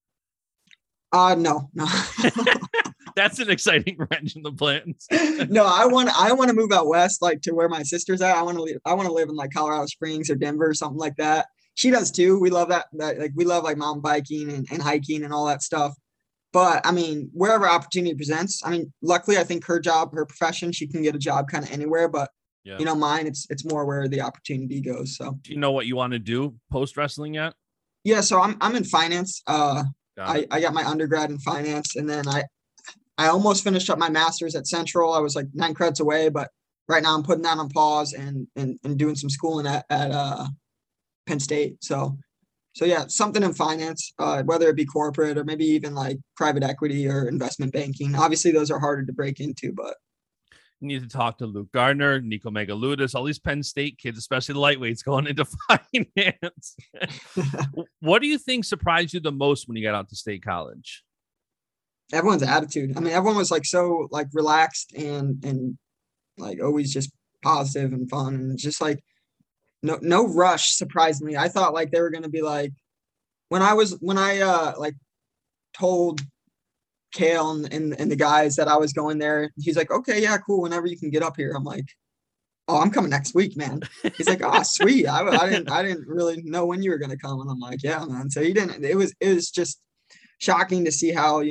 [SPEAKER 6] No.
[SPEAKER 2] That's an exciting wrench in the plans.
[SPEAKER 6] No, I want to move out west, like to where my sister's at. I want to live in like Colorado Springs or Denver or something like that. She does too. We love that like we love like mountain biking and hiking and all that stuff. But I mean, wherever opportunity presents, I mean, luckily I think her profession, she can get a job kind of anywhere, but mine, it's more where the opportunity goes. So
[SPEAKER 2] do you know what you want to do post wrestling yet?
[SPEAKER 6] Yeah. So I'm in finance. I got my undergrad in finance, and then I almost finished up my master's at Central. I was like 9 credits away, but right now I'm putting that on pause and doing some schooling at Penn State. So yeah, something in finance, whether it be corporate or maybe even like private equity or investment banking. Obviously, those are harder to break into, but
[SPEAKER 2] you need to talk to Luke Gardner, Nico Megaludis, all these Penn State kids, especially the lightweights going into finance. What do you think surprised you the most when you got out to State College?
[SPEAKER 6] Everyone's attitude. I mean, everyone was like so like relaxed and like always just positive and fun, and just like no rush. Surprisingly, I thought like they were gonna be like when I like told Kale and the guys that I was going there. He's like, okay, yeah, cool. Whenever you can get up here. I'm like, oh, I'm coming next week, man. He's like, oh, sweet. I didn't really know when you were gonna come, and I'm like, yeah, man. So he didn't. It was just shocking to see how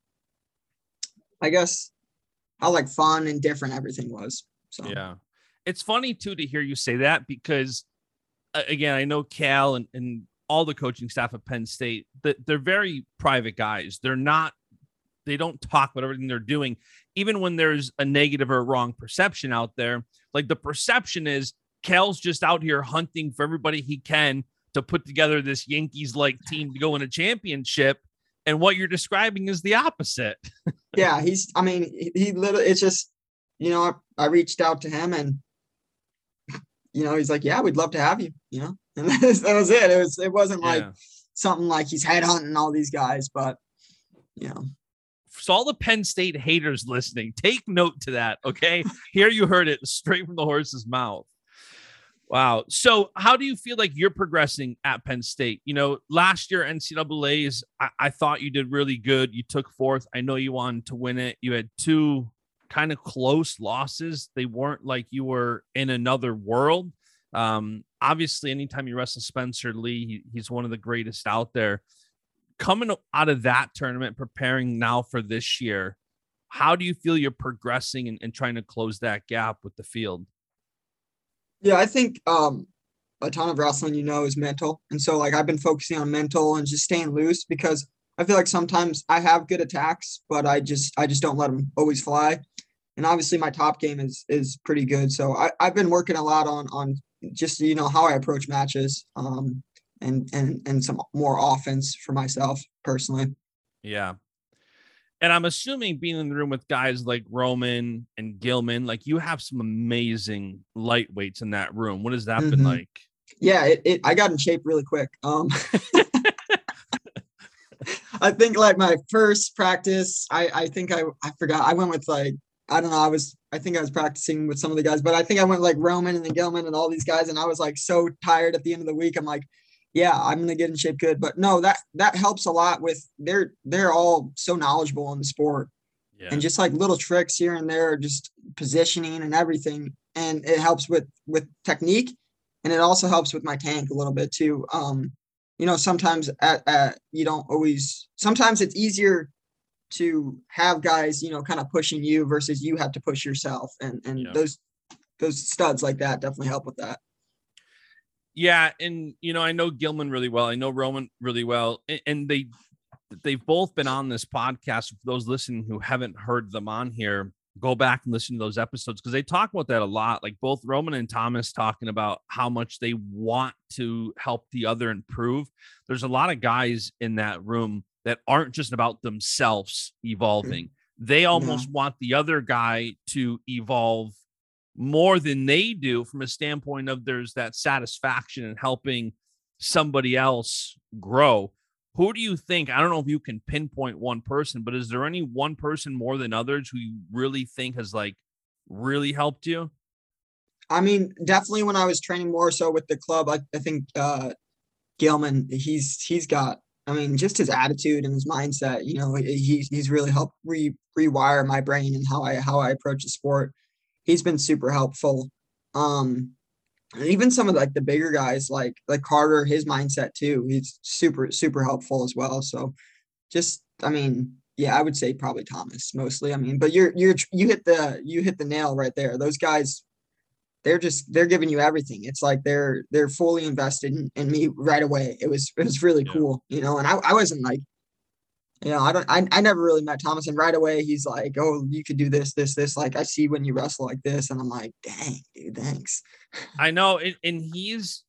[SPEAKER 6] I guess how like fun and different everything was. So
[SPEAKER 2] yeah, it's funny too to hear you say that, because again, I know Cal and all the coaching staff at Penn State, that they're very private guys. They They don't talk about everything they're doing, even when there's a negative or wrong perception out there. Like the perception is Cal's just out here hunting for everybody he can to put together this Yankees-like team to go in a championship. And what you're describing is the opposite.
[SPEAKER 6] Yeah, he literally, it's just, I reached out to him and, he's like, yeah, we'd love to have you, and that was it. It wasn't like something like he's headhunting all these guys, but,
[SPEAKER 2] So all the Penn State haters listening, take note to that. Okay. Here you heard it straight from the horse's mouth. Wow. So how do you feel like you're progressing at Penn State? Last year NCAAs, I thought you did really good. You took fourth. I know you wanted to win it. You had two kind of close losses. They weren't like you were in another world. Obviously, anytime you wrestle Spencer Lee, he's one of the greatest out there. Coming out of that tournament, preparing now for this year, how do you feel you're progressing and trying to close that gap with the field?
[SPEAKER 6] Yeah, I think a ton of wrestling, is mental. And so like I've been focusing on mental and just staying loose because I feel like sometimes I have good attacks, but I just don't let them always fly. And obviously my top game is pretty good. So I've been working a lot on just, how I approach matches and some more offense for myself personally.
[SPEAKER 2] Yeah. And I'm assuming being in the room with guys like Roman and Gilman, like you have some amazing lightweights in that room. What has that been like?
[SPEAKER 6] Yeah, I got in shape really quick. I think like my first practice, I think I forgot. I went with like, I don't know. I think I was practicing with some of the guys, but I think I went like Roman and then Gilman and all these guys. And I was like so tired at the end of the week. I'm like, yeah, I'm going to get in shape good. But no, that helps a lot with they're all so knowledgeable in the sport. Yeah. And just like little tricks here and there, just positioning and everything. And it helps with technique. And it also helps with my tank a little bit too. Sometimes you don't always, sometimes it's easier to have guys, kind of pushing you versus you have to push yourself. And those studs like that definitely help with that.
[SPEAKER 2] Yeah. And, I know Gilman really well. I know Roman really well. And they've both been on this podcast. For those listening who haven't heard them on here, go back and listen to those episodes because they talk about that a lot. Like both Roman and Thomas talking about how much they want to help the other improve. There's a lot of guys in that room that aren't just about themselves evolving. They almost want the other guy to evolve more than they do from a standpoint of there's that satisfaction in helping somebody else grow. Who do you think, I don't know if you can pinpoint one person, but is there any one person more than others who you really think has like really helped you?
[SPEAKER 6] I mean, definitely when I was training more so with the club, I think Gilman, he's got, just his attitude and his mindset, he's really helped rewire my brain and how I approach the sport. He's been super helpful. Even some of like the bigger guys like Carter, his mindset too, he's super, super helpful as well. So just, I would say probably Thomas mostly. But you hit the nail right there. Those guys, they're giving you everything. It's like they're fully invested in me right away. It was really cool, and I wasn't like, I never really met Thomas, and right away he's like, oh, you could do this. Like, I see when you wrestle like this, and I'm like, dang, dude, thanks.
[SPEAKER 2] I know, and he's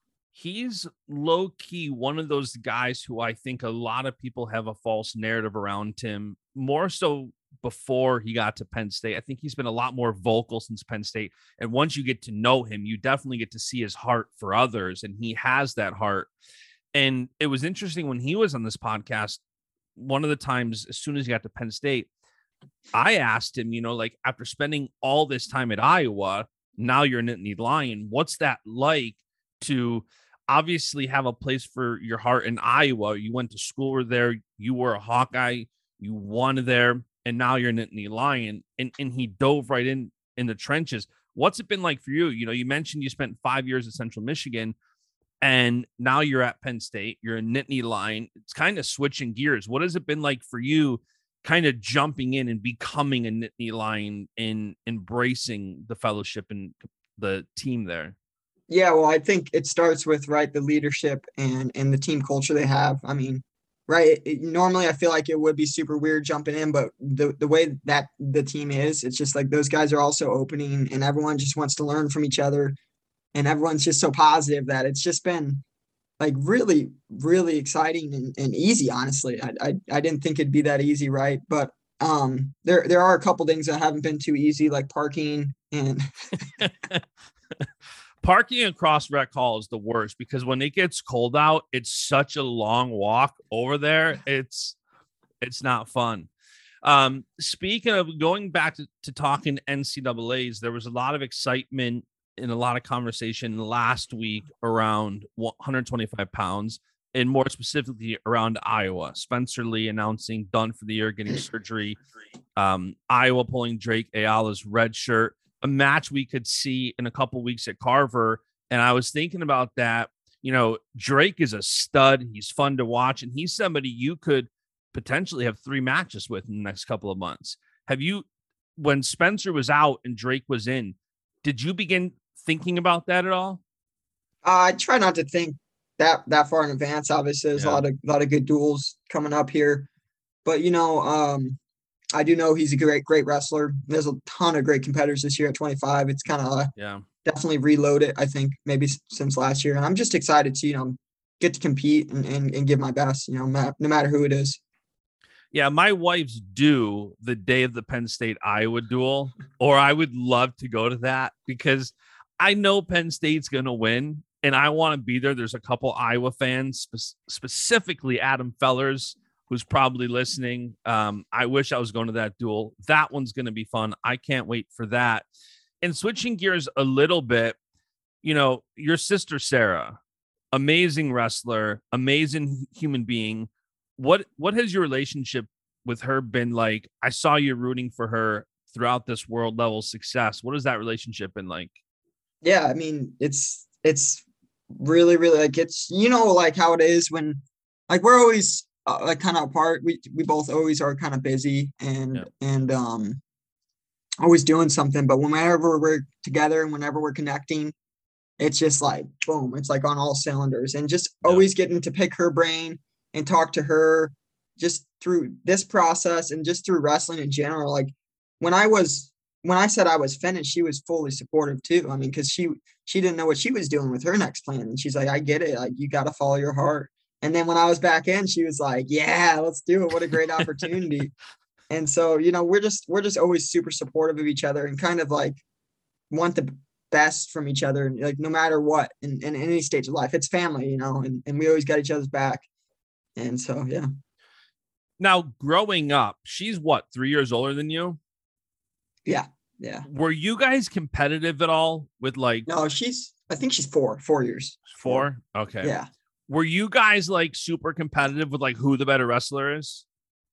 [SPEAKER 2] low key one of those guys who I think a lot of people have a false narrative around him. More so before he got to Penn State. I think he's been a lot more vocal since Penn State. And once you get to know him, you definitely get to see his heart for others, and he has that heart. And it was interesting when he was on this podcast. One of the times, as soon as he got to Penn State, I asked him, like after spending all this time at Iowa, now you're a Nittany Lion. What's that like to obviously have a place for your heart in Iowa? You went to school there. You were a Hawkeye. You won there. And now you're a Nittany Lion. And he dove right in the trenches. What's it been like for you? You mentioned you spent 5 years at Central Michigan. And now you're at Penn State, you're a Nittany Lion. It's kind of switching gears. What has it been like for you kind of jumping in and becoming a Nittany Lion and embracing the fellowship and the team there?
[SPEAKER 6] Yeah, well, I think it starts with, the leadership and the team culture they have. right? Normally, I feel like it would be super weird jumping in, but the way that the team is, it's just like those guys are also opening, and everyone just wants to learn from each other, and everyone's just so positive that it's just been like really, really exciting and easy. Honestly, I didn't think it'd be that easy, right? But there are a couple things that haven't been too easy, like parking and
[SPEAKER 2] Parking across Rec Hall is the worst because when it gets cold out, it's such a long walk over there. It's not fun. Speaking of going back to talking NCAAs, there was a lot of excitement and a lot of conversation last week around 125 pounds and more specifically around Iowa. Spencer Lee announcing done for the year, getting surgery. Iowa pulling Drake Ayala's red shirt, a match we could see in a couple weeks at Carver. And I was thinking about that. You know, Drake is a stud. He's fun to watch, and he's somebody you could potentially have 3 matches with in the next couple of months. Have you, when Spencer was out and Drake was in, did you begin thinking about that at all?
[SPEAKER 6] I try not to think that far in advance. Obviously, there's a lot of good duels coming up here, but I do know he's a great wrestler. There's a ton of great competitors this year at 25. It's kind of definitely reloaded, I think, maybe since last year, and I'm just excited to get to compete and give my best, no matter who it is.
[SPEAKER 2] Yeah, my wife's due the day of the Penn State Iowa duel, or I would love to go to that because I know Penn State's going to win and I want to be there. There's a couple Iowa fans, specifically Adam Fellers, who's probably listening. I wish I was going to that duel. That one's going to be fun. I can't wait for that. And switching gears a little bit, your sister, Sarah, amazing wrestler, amazing human being. What has your relationship with her been like? I saw you rooting for her throughout this world level success. What has that relationship been like?
[SPEAKER 6] Yeah, I mean, it's really, really like it's like how it is when like we're always like kind of apart. We both always are kind of busy and always doing something. But whenever we're together and whenever we're connecting, it's just like boom. It's like on all cylinders, and just always getting to pick her brain and talk to her just through this process and just through wrestling in general. Like when I said I was finished, she was fully supportive too. I mean, because she didn't know what she was doing with her next plan. And she's like, I get it. Like, you got to follow your heart. And then when I was back in, she was like, yeah, let's do it. What a great opportunity. And so, we're just always super supportive of each other and kind of like want the best from each other. Like no matter what, in any stage of life, it's family, and we always got each other's back. And so, yeah.
[SPEAKER 2] Now, growing up, she's what, 3 years older than you?
[SPEAKER 6] Yeah.
[SPEAKER 2] Were you guys competitive at all with like?
[SPEAKER 6] No, I think she's 4 years.
[SPEAKER 2] 4? Okay.
[SPEAKER 6] Yeah.
[SPEAKER 2] Were you guys like super competitive with like who the better wrestler is?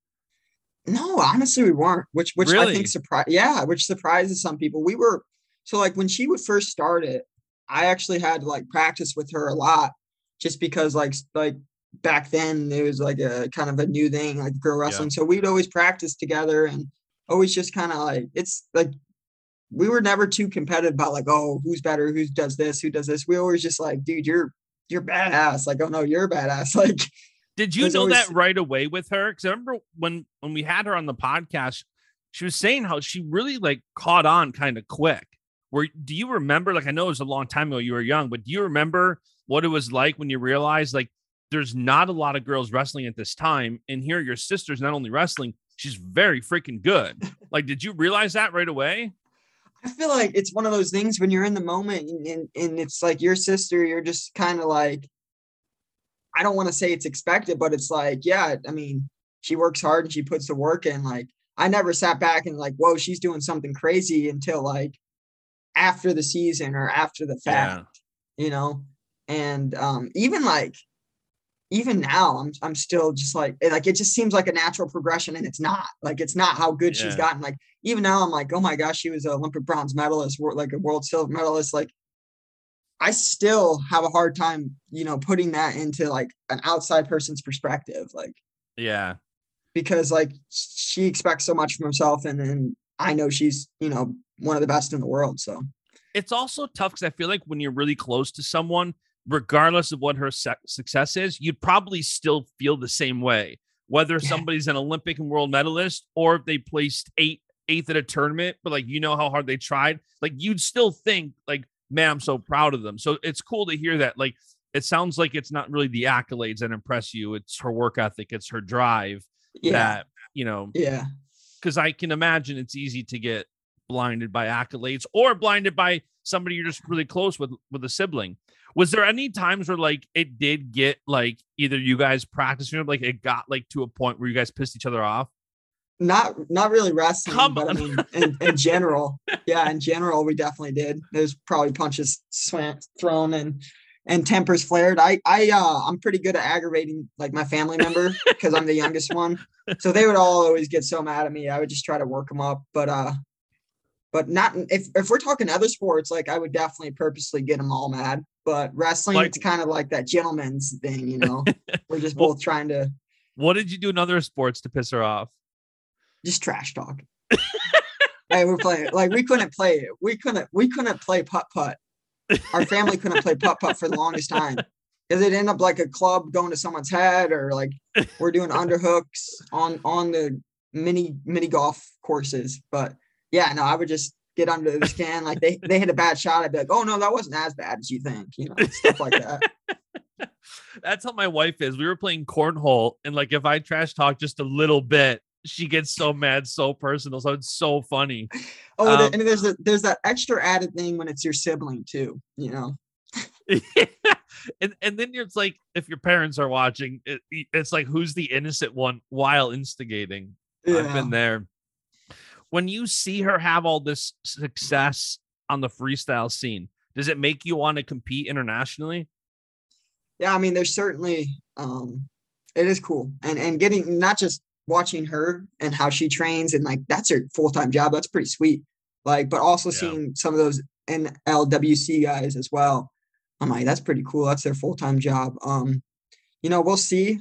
[SPEAKER 6] No, honestly, we weren't, which
[SPEAKER 2] really?
[SPEAKER 6] I think which surprises some people. We were, so like when she would first start it, I actually had to like practice with her a lot just because like back then it was like a kind of a new thing, like girl wrestling. So we'd always practice together and always just kind of like, it's like, we were never too competitive about like, oh, who's better, who does this. We always just like, dude, you're badass. Like, oh no, you're badass. Like,
[SPEAKER 2] did you know that right away with her? Because I remember when we had her on the podcast, she was saying how she really like caught on kind of quick. Do you remember, like, I know it was a long time ago, you were young, but do you remember what it was like when you realized like there's not a lot of girls wrestling at this time, and here your sister's not only wrestling, she's very freaking good. Like, did you realize that right away?
[SPEAKER 6] I feel like it's one of those things when you're in the moment and it's like your sister, you're just kind of like, I don't want to say it's expected, but it's like, yeah, I mean, she works hard and she puts the work in. Like, I never sat back and like, whoa, she's doing something crazy until like after the season or after the fact, and even now I'm still just like it just seems like a natural progression, and it's not how good she's gotten. Like even now I'm like, oh my gosh, she was an Olympic bronze medalist, like a world silver medalist. Like I still have a hard time, putting that into like an outside person's perspective. Like,
[SPEAKER 2] yeah,
[SPEAKER 6] because like she expects so much from herself, and I know she's, one of the best in the world. So
[SPEAKER 2] it's also tough because I feel like when you're really close to someone, regardless of what her success is, you'd probably still feel the same way, whether somebody's an Olympic and world medalist or if they placed eighth at a tournament, but like, you know how hard they tried, like you'd still think like, man, I'm so proud of them. So it's cool to hear that. Like, it sounds like it's not really the accolades that impress you. It's her work ethic. It's her drive that, you know, because I can imagine it's easy to get blinded by accolades or blinded by somebody you're just really close with a sibling. Was there any times where like it did get like either you guys practicing or like it got like to a point where you guys pissed each other off?
[SPEAKER 6] Not really wrestling,
[SPEAKER 2] Come
[SPEAKER 6] but
[SPEAKER 2] on.
[SPEAKER 6] I mean, in general, in general, we definitely did. There's probably punches thrown and tempers flared. I'm pretty good at aggravating like my family member because I'm the youngest one. So they would all always get so mad at me. I would just try to work them up, but not if we're talking other sports, like I would definitely purposely get them all mad. But wrestling,
[SPEAKER 2] Like-
[SPEAKER 6] it's kind of like that gentleman's thing, you know. We're just both trying to
[SPEAKER 2] What did you do in other sports to piss her off?
[SPEAKER 6] just trash talk. Hey, we're playing like we couldn't play putt. Our family couldn't play putt for the longest time because it'd end up like a club going to someone's head, or like we're doing underhooks on the mini golf courses. But yeah, no, I would just get under the skin. Like they hit a bad shot, I'd be like, oh no, that wasn't as bad as you think, you know, stuff like that.
[SPEAKER 2] That's how my wife is. We were playing cornhole, and like if I trash talk just a little bit, she gets so mad, so personal. So it's so funny.
[SPEAKER 6] Oh, and there's that extra added thing when it's your sibling too, you know.
[SPEAKER 2] and then it's like if your parents are watching, it's like who's the innocent one while instigating. I've been there. When you see her have all this success on the freestyle scene, does it make you want to compete internationally?
[SPEAKER 6] Yeah, I mean, there's certainly it is cool, and getting not just watching her and how she trains and like that's her full-time job. That's pretty sweet. Like, but also seeing some of those NLWC guys as well. I'm like, that's pretty cool. That's their full-time job. You know, we'll see.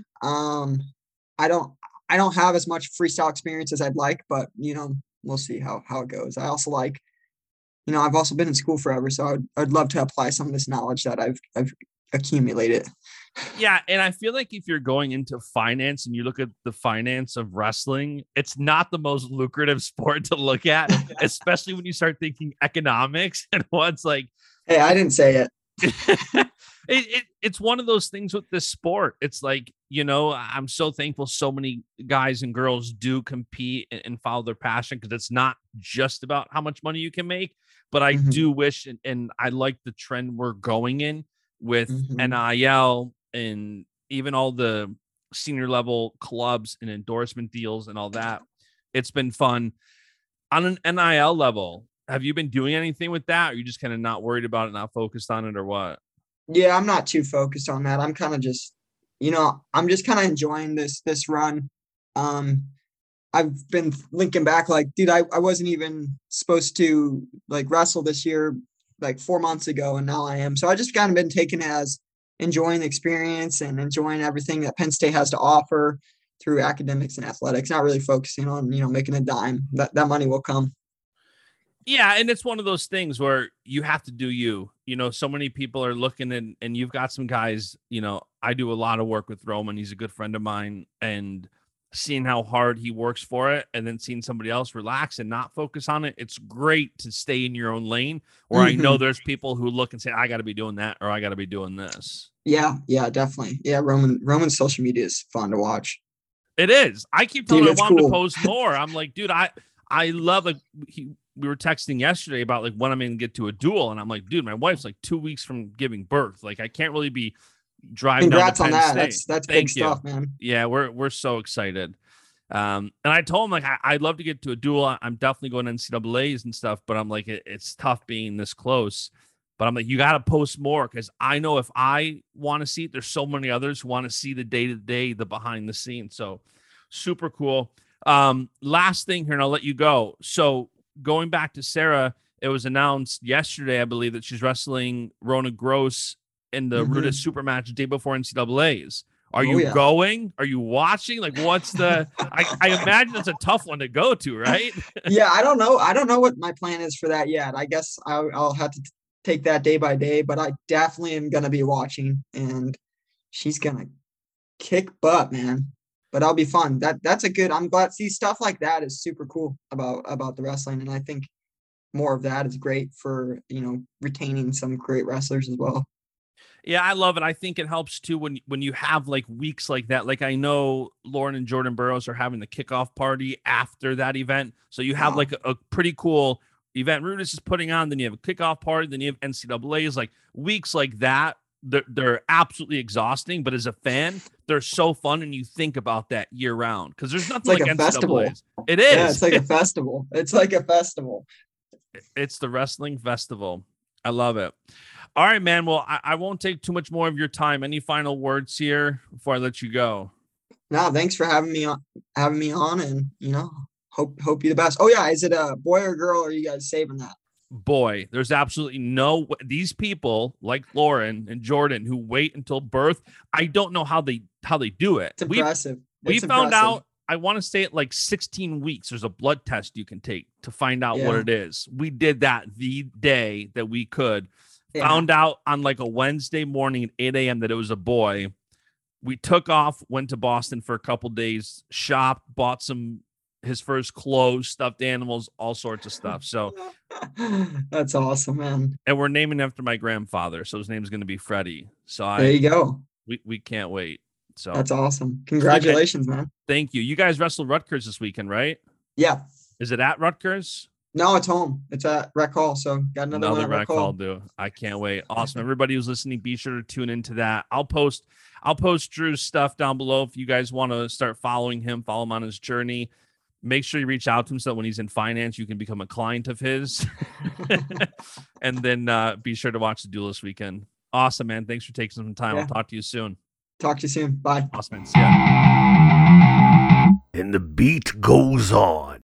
[SPEAKER 6] I don't have as much freestyle experience as I'd like, but you know, we'll see how it goes. I also like, you know, I've also been in school forever, so I'd love to apply some of this knowledge that I've accumulated.
[SPEAKER 2] Yeah, and I feel like if you're going into finance and you look at the finance of wrestling, it's not the most lucrative sport to look at, especially when you start thinking economics and what's like.
[SPEAKER 6] Hey, I didn't say it.
[SPEAKER 2] It's one of those things with this sport. It's like, you know, I'm so thankful so many guys and girls do compete and follow their passion, because it's not just about how much money you can make. But I do wish, and I like the trend we're going in with NIL and even all the senior level clubs and endorsement deals and all that. It's been fun. On an NIL level, have you been doing anything with that? Or are you just kind of not worried about it, not focused on it, or what?
[SPEAKER 6] Yeah, I'm not too focused on that. I'm kind of just, you know, I'm just kind of enjoying this run. I've been linking back like, dude, I wasn't even supposed to like wrestle this year like 4 months ago, and now I am. So I just kind of been taking it as enjoying the experience and enjoying everything that Penn State has to offer through academics and athletics, not really focusing on, you know, making a dime. That money will come.
[SPEAKER 2] Yeah, and it's one of those things where you have to do you. You know, so many people are looking, and you've got some guys, you know, I do a lot of work with Roman. He's a good friend of mine, and seeing how hard he works for it and then seeing somebody else relax and not focus on it, it's great to stay in your own lane. Or I know there's people who look and say, I got to be doing that, or I got to be doing this.
[SPEAKER 6] Yeah, definitely. Yeah, Roman's social media is fun to watch.
[SPEAKER 2] It is. I keep telling him I want him to post more. I'm like, dude, I love, like, we were texting yesterday about like when I'm going to get to a duel. And I'm like, dude, my wife's like 2 weeks from giving birth. Like, I can't really be driving
[SPEAKER 6] Congrats
[SPEAKER 2] down to Penn
[SPEAKER 6] on that.
[SPEAKER 2] State.
[SPEAKER 6] That's
[SPEAKER 2] Thank
[SPEAKER 6] big
[SPEAKER 2] you.
[SPEAKER 6] stuff, man.
[SPEAKER 2] Yeah, we're so excited. And I told him, like, I'd love to get to a duel. I'm definitely going to NCAAs and stuff, but I'm like, it's tough being this close. But I'm like, you got to post more, because I know if I want to see it, there's so many others who want to see the day-to-day, the behind the scenes. So super cool. Last thing here, and I'll let you go. So going back to Sarah, it was announced yesterday, I believe, that she's wrestling Rona Gross in the Rudis super match the day before NCAAs. Are you going? Are you watching? Like, what's the? I imagine it's a tough one to go to, right?
[SPEAKER 6] Yeah, I don't know. I don't know what my plan is for that yet. I guess I'll have to take that day by day, but I definitely am gonna be watching, and she's gonna kick butt, man. But that'll be fun. That's a good. I'm glad. See, stuff like that is super cool about the wrestling, and I think more of that is great for retaining some great wrestlers as well.
[SPEAKER 2] Yeah, I love it. I think it helps too when you have like weeks like that. Like I know Lauren and Jordan Burroughs are having the kickoff party after that event. So you have like a pretty cool event Rudis is putting on, then you have a kickoff party, then you have NCAAs, like weeks like that. They're absolutely exhausting, but as a fan, they're so fun, and you think about that year round because there's nothing like
[SPEAKER 6] a festival.
[SPEAKER 2] NCAAs. It is.
[SPEAKER 6] Yeah, it's like a festival. It's like a festival.
[SPEAKER 2] It's the wrestling festival. I love it. All right, man. Well, I won't take too much more of your time. Any final words here before I let you go?
[SPEAKER 6] No, thanks for having me on, and hope you the best. Oh yeah, is it a boy or girl? Or are you guys saving that?
[SPEAKER 2] Boy, there's absolutely no these people like Lauren and Jordan who wait until birth. I don't know how they do it.
[SPEAKER 6] It's impressive.
[SPEAKER 2] We found out, I want to say at like 16 weeks, there's a blood test you can take to find out what it is. We did that the day that we could. Yeah. Found out on like a Wednesday morning at 8 a.m. that it was a boy. We took off, went to Boston for a couple days, shopped, bought his first clothes, stuffed animals, all sorts of stuff. So
[SPEAKER 6] that's awesome, man.
[SPEAKER 2] And we're naming after my grandfather, so his name's going to be Freddie. So
[SPEAKER 6] there you go.
[SPEAKER 2] We can't wait. So
[SPEAKER 6] that's awesome. Congratulations, man.
[SPEAKER 2] Thank you. You guys wrestled Rutgers this weekend, right?
[SPEAKER 6] Yeah.
[SPEAKER 2] Is it at Rutgers?
[SPEAKER 6] No, it's home. It's at Rec Hall. So got another
[SPEAKER 2] Rec Hall, dude. I can't wait. Awesome. Everybody who's listening, be sure to tune into that. I'll post Drew's stuff down below if you guys want to start following him, follow him on his journey. Make sure you reach out to him so that when he's in finance, you can become a client of his. And then be sure to watch the duel this weekend. Awesome, man. Thanks for taking some time. I'll talk to you soon.
[SPEAKER 6] Talk to you soon. Bye.
[SPEAKER 2] Awesome, man. See ya.
[SPEAKER 1] And the beat goes on.